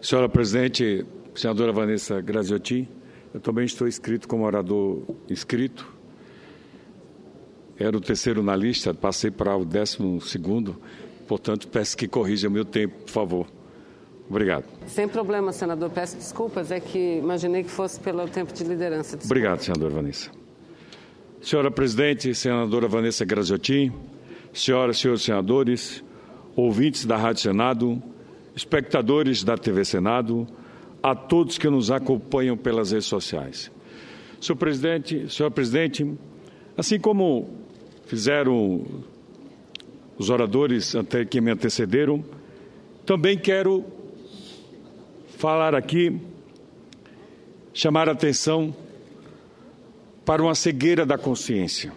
Senhora Presidente, senadora Vanessa Graziotin, eu também estou inscrito como orador inscrito. Era o terceiro na lista, passei para o 12º, portanto, peço que corrija meu tempo, por favor. Obrigado. Sem problema, senador. Peço desculpas, é que imaginei que fosse pelo tempo de liderança. Desculpa. Obrigado, senadora Vanessa. Senhora Presidente, senadora Vanessa Graziotin, senhoras e senhores senadores, ouvintes da Rádio Senado, espectadores da TV Senado, a todos que nos acompanham pelas redes sociais. Senhor Presidente, assim como fizeram os oradores que me antecederam, também quero falar aqui, chamar a atenção para uma cegueira da consciência.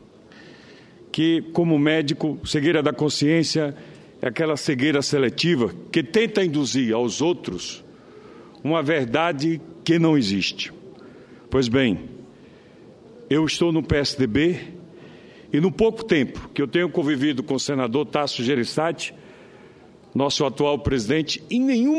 Que, como médico, cegueira da consciência é aquela cegueira seletiva que tenta induzir aos outros uma verdade que não existe. Pois bem, eu estou no PSDB e no pouco tempo que eu tenho convivido com o senador Tasso Gereissati, nosso atual presidente, em nenhum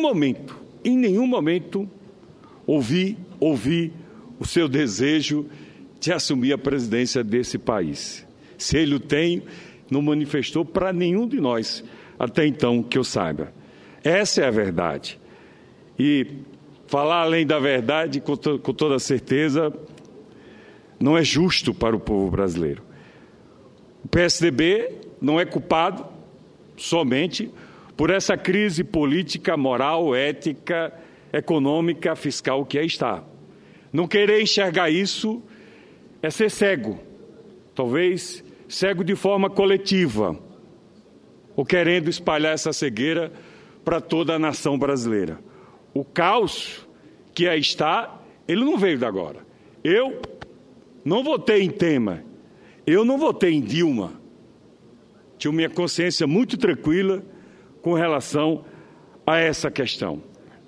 momento ouvi o seu desejo de assumir a presidência desse país. Se ele o tem, não manifestou para nenhum de nós, até então que eu saiba. Essa é a verdade. E falar além da verdade, com toda certeza, não é justo para o povo brasileiro. O PSDB não é culpado somente por essa crise política, moral, ética, econômica, fiscal que aí está. Não querer enxergar isso é ser cego, talvez cego de forma coletiva, ou querendo espalhar essa cegueira para toda a nação brasileira. O caos que aí está, ele não veio de agora. Eu não votei em Temer, eu não votei em Dilma. Tinha minha consciência muito tranquila com relação a essa questão.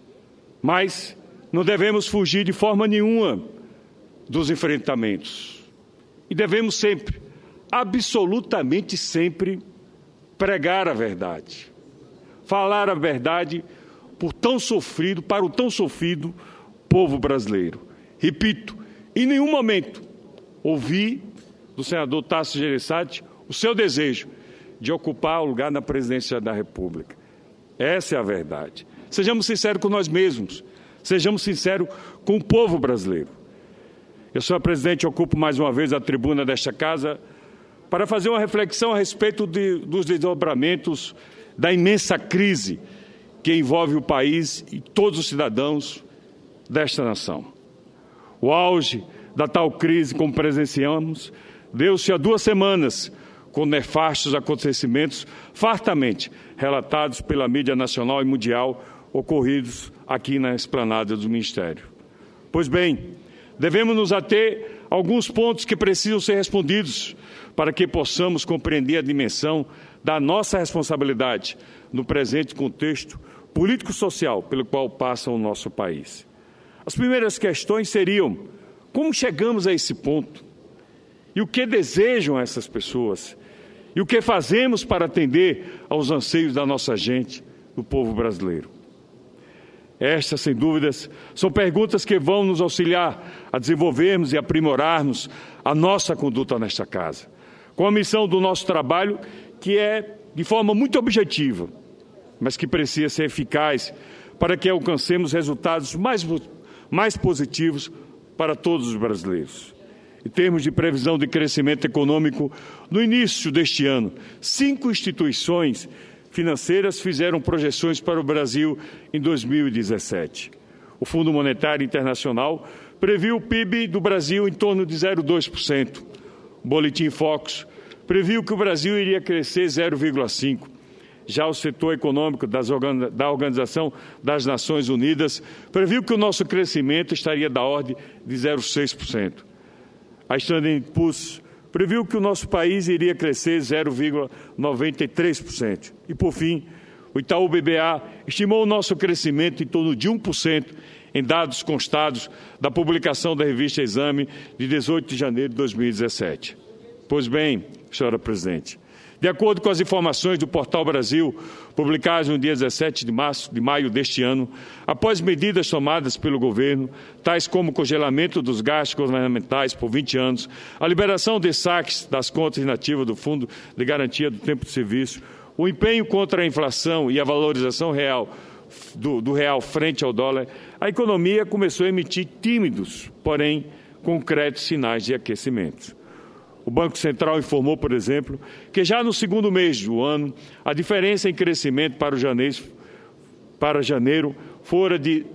Mas não devemos fugir de forma nenhuma dos enfrentamentos. E devemos sempre, absolutamente sempre, pregar a verdade. Falar a verdade para o tão sofrido povo brasileiro. Repito, em nenhum momento ouvi do senador Tasso Gereissati o seu desejo de ocupar o lugar na presidência da República. Essa é a verdade. Sejamos sinceros com nós mesmos. Sejamos sinceros com o povo brasileiro. Eu, senhor presidente, ocupo mais uma vez a tribuna desta casa para fazer uma reflexão a respeito dos desdobramentos da imensa crise que envolve o país e todos os cidadãos desta nação. O auge da tal crise, como presenciamos, deu-se há 2 semanas, com nefastos acontecimentos fartamente relatados pela mídia nacional e mundial, ocorridos aqui na esplanada do Ministério. Pois bem, devemos nos ater a alguns pontos que precisam ser respondidos para que possamos compreender a dimensão da nossa responsabilidade no presente contexto político-social pelo qual passa o nosso país. As primeiras questões seriam: como chegamos a esse ponto? E o que desejam essas pessoas? E o que fazemos para atender aos anseios da nossa gente, do povo brasileiro? Estas, sem dúvidas, são perguntas que vão nos auxiliar a desenvolvermos e aprimorarmos a nossa conduta nesta casa, com a missão do nosso trabalho, que é de forma muito objetiva, mas que precisa ser eficaz para que alcancemos resultados mais positivos para todos os brasileiros. Em termos de previsão de crescimento econômico, no início deste ano, 5 instituições financeiras fizeram projeções para o Brasil em 2017. O Fundo Monetário Internacional previu o PIB do Brasil em torno de 0,2%. O Boletim Focus previu que o Brasil iria crescer 0,5%. Já o setor econômico da Organização das Nações Unidas previu que o nosso crescimento estaria da ordem de 0,6%. A Standard & Poor's previu que o nosso país iria crescer 0,93%. E, por fim, o Itaú BBA estimou o nosso crescimento em torno de 1%, em dados constados da publicação da revista Exame de 18 de janeiro de 2017. Pois bem, senhora presidente, De acordo com as informações do Portal Brasil, publicadas no dia 17 de maio deste ano, após medidas tomadas pelo governo, tais como o congelamento dos gastos governamentais por 20 anos, a liberação de saques das contas inativas do Fundo de Garantia do Tempo de Serviço, o empenho contra a inflação e a valorização real do real frente ao dólar, a economia começou a emitir tímidos, porém concretos sinais de aquecimento. O Banco Central informou, por exemplo, que já no segundo mês do ano, a diferença em crescimento para janeiro fora de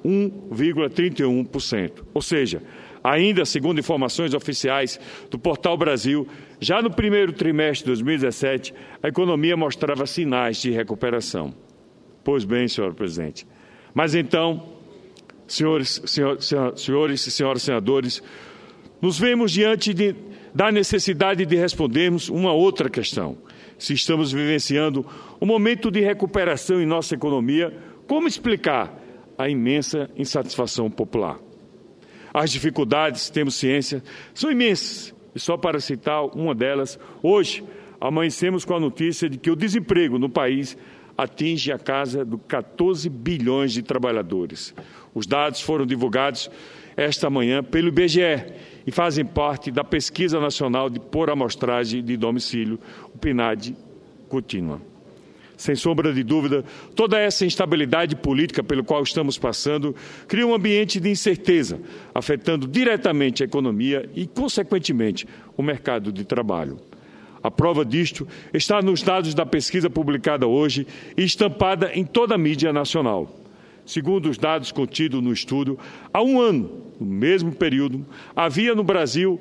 1,31%. Ou seja, ainda segundo informações oficiais do Portal Brasil, já no primeiro trimestre de 2017, a economia mostrava sinais de recuperação. Pois bem, senhor presidente. Mas então, senhores e senhoras senadores, nos vemos diante da necessidade de respondermos uma outra questão. Se estamos vivenciando um momento de recuperação em nossa economia, como explicar a imensa insatisfação popular? As dificuldades, temos ciência, são imensas. E só para citar uma delas, hoje amanhecemos com a notícia de que o desemprego no país atinge a casa dos 14 bilhões de trabalhadores. Os dados foram divulgados esta manhã pelo IBGE e fazem parte da Pesquisa Nacional por Amostragem de Domicílio, o PNAD contínua. Sem sombra de dúvida, toda essa instabilidade política pelo qual estamos passando cria um ambiente de incerteza, afetando diretamente a economia e, consequentemente, o mercado de trabalho. A prova disto está nos dados da pesquisa publicada hoje e estampada em toda a mídia nacional. Segundo os dados contidos no estudo, há um ano, no mesmo período, havia no Brasil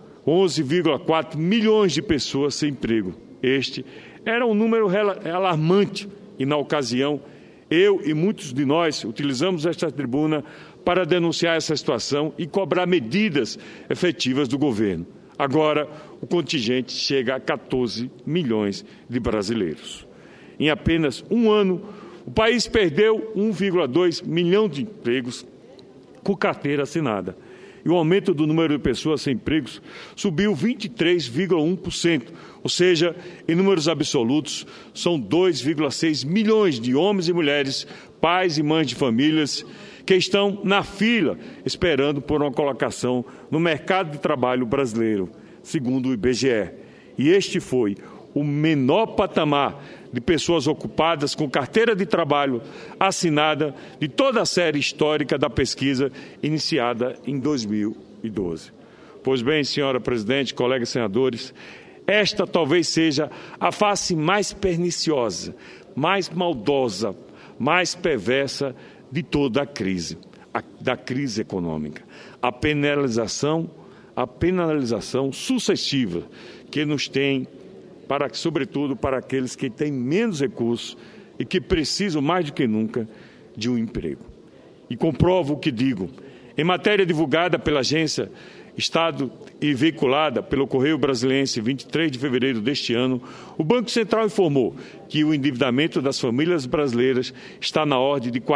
11,4 milhões de pessoas sem emprego. Este era um número alarmante e, na ocasião, eu e muitos de nós utilizamos esta tribuna para denunciar essa situação e cobrar medidas efetivas do governo. Agora, o contingente chega a 14 milhões de brasileiros. Em apenas um ano, o país perdeu 1,2 milhão de empregos com carteira assinada. E o aumento do número de pessoas sem empregos subiu 23,1%. Ou seja, em números absolutos, são 2,6 milhões de homens e mulheres, pais e mães de famílias, que estão na fila esperando por uma colocação no mercado de trabalho brasileiro, segundo o IBGE. E este foi o menor patamar de pessoas ocupadas com carteira de trabalho assinada de toda a série histórica da pesquisa iniciada em 2012. Pois bem, senhora presidente, colegas senadores, esta talvez seja a face mais perniciosa, mais maldosa, mais perversa de toda a crise, da crise econômica. A penalização sucessiva que nos tem, sobretudo para aqueles que têm menos recursos e que precisam mais do que nunca de um emprego. E comprovo o que digo. Em matéria divulgada pela agência Estado e veiculada pelo Correio Brasiliense 23 de fevereiro deste ano, o Banco Central informou que o endividamento das famílias brasileiras está na ordem de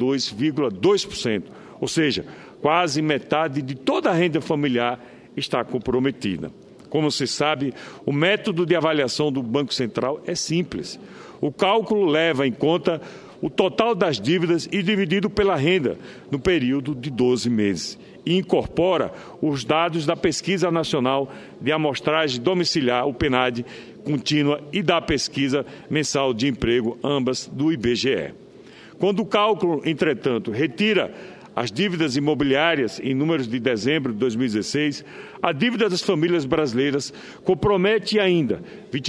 42,2%, ou seja, quase metade de toda a renda familiar está comprometida. Como se sabe, o método de avaliação do Banco Central é simples. O cálculo leva em conta o total das dívidas e dividido pela renda no período de 12 meses. E incorpora os dados da Pesquisa Nacional de Amostragem Domiciliar, o PNAD, contínua, e da Pesquisa Mensal de Emprego, ambas do IBGE. Quando o cálculo, entretanto, retira as dívidas imobiliárias em números de dezembro de 2016, a dívida das famílias brasileiras compromete ainda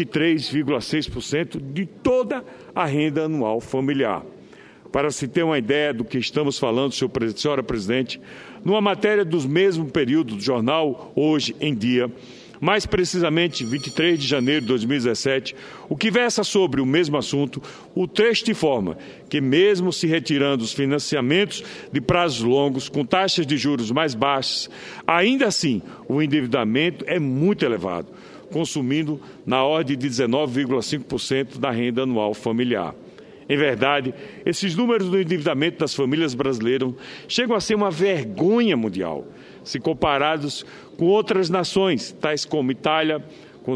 23,6% de toda a renda anual familiar. Para se ter uma ideia do que estamos falando, senhora presidente, numa matéria dos mesmos períodos do jornal Hoje em Dia, mais precisamente 23 de janeiro de 2017, o que versa sobre o mesmo assunto, o texto informa que mesmo se retirando os financiamentos de prazos longos com taxas de juros mais baixas, ainda assim o endividamento é muito elevado, consumindo na ordem de 19,5% da renda anual familiar. Em verdade, esses números do endividamento das famílias brasileiras chegam a ser uma vergonha mundial, se comparados com outras nações, tais como Itália, com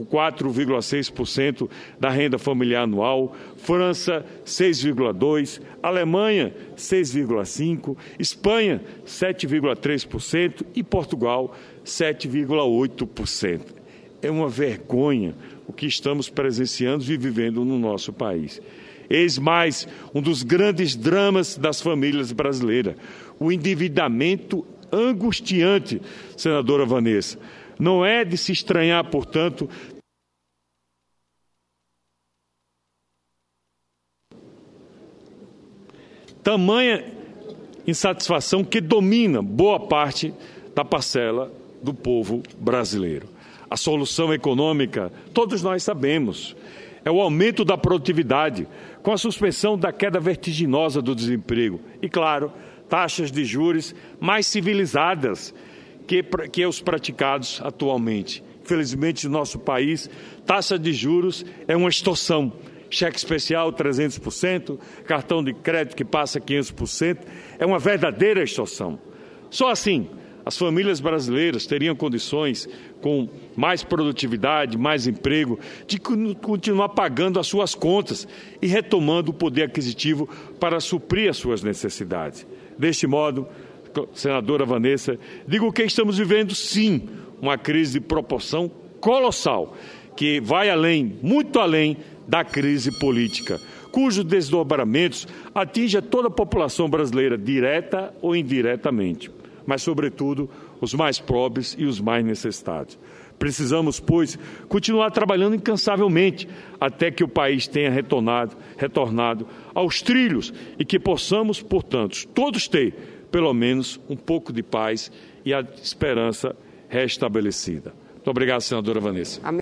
4,6% da renda familiar anual, França 6,2%, Alemanha 6,5%, Espanha 7,3% e Portugal 7,8%. É uma vergonha o que estamos presenciando e vivendo no nosso país. Eis mais um dos grandes dramas das famílias brasileiras, o endividamento angustiante, senadora Vanessa. Não é de se estranhar, portanto, tamanha insatisfação que domina boa parte da parcela do povo brasileiro. A solução econômica, todos nós sabemos, é o aumento da produtividade, com a suspensão da queda vertiginosa do desemprego e, claro, taxas de juros mais civilizadas que os praticados atualmente. Infelizmente, no nosso país, taxa de juros é uma extorsão. Cheque especial 300%, cartão de crédito que passa 500%, é uma verdadeira extorsão. Só assim, as famílias brasileiras teriam condições, com mais produtividade, mais emprego, de continuar pagando as suas contas e retomando o poder aquisitivo para suprir as suas necessidades. Deste modo, senadora Vanessa, digo que estamos vivendo, sim, uma crise de proporção colossal, que vai além, muito além da crise política, cujos desdobramentos atingem toda a população brasileira, direta ou indiretamente, mas, sobretudo, os mais pobres e os mais necessitados. Precisamos, pois, continuar trabalhando incansavelmente até que o país tenha retornado aos trilhos e que possamos, portanto, todos ter pelo menos um pouco de paz e a esperança restabelecida. Muito obrigado, senadora Vanessa.